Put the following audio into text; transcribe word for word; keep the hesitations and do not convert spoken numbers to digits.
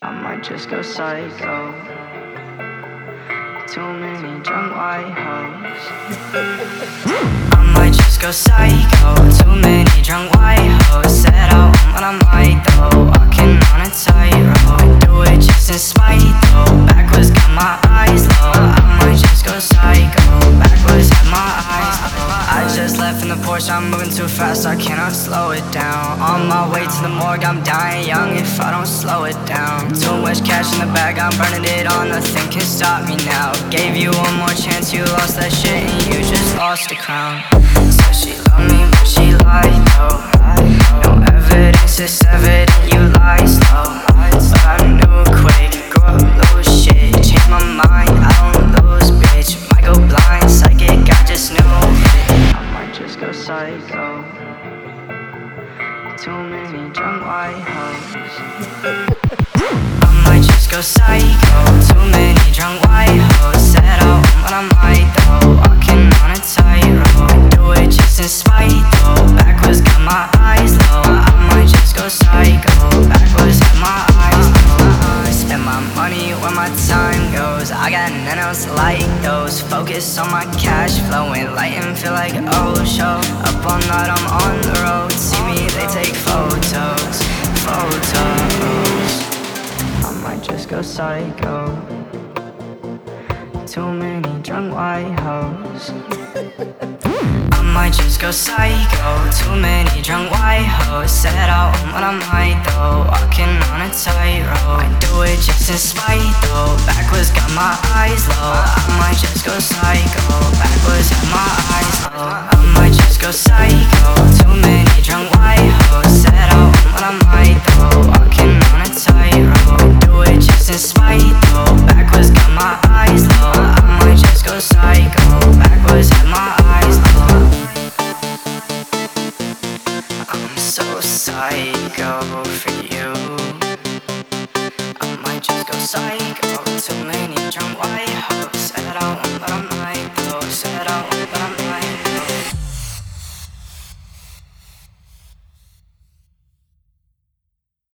I might just go psycho. Too many drunk white hoes. I might just go psycho. Too many drunk white hoes. Said I won't, but I might though. Walking on a tightrope. Do it just in spite though. Backwards got my eyes low. I might just go psycho. Backwards have my eyes low. I just left in the Porsche. I'm moving too fast. I cannot slow it down. On my way to the morgue. I'm dying young if I don't slow it down. Too much cash in the bag. I'm burning it all. Nothing can stop me now. Gave you one more chance. You lost that shit and you just lost a crown. So she loved me but she lied though. No evidence is evident. You lie slow. But I knew quick. Grow up, lose shit. Change my mind. I don't lose, bitch. Might go blind. Psychic. I just knew it. I might just go psycho. Too many drunk white hoes. I might just go psycho. Too many drunk white hoes. Said I won't, but I might though. Walking on a tightrope. Do it just in spite though. Backwards got my eyes low. I might just go psycho. Backwards got my eyes low. Spend my money where my time goes. I got nothing else like those. Focus on my cash flowing. Light and feel like oh show. Up all night I'm on the road. See me they take photos. Photos. I might just go psycho. Too many drunk white hoes. I might just go psycho. Too many drunk white hoes. Said I won't, but I might though. Walking on a tightrope. I do it just in spite though. Backwards got my eyes low. I might just go psycho. Backwards have my eyes low. I might just go psycho. Too many drunk white hoes. Said I won't, but I might though. Walking on a tightrope. I do it just in spite though. Backwards got my eyes low. I might just go psycho. Backwards have my eyes low. I'm so psycho for you. I might just go psycho.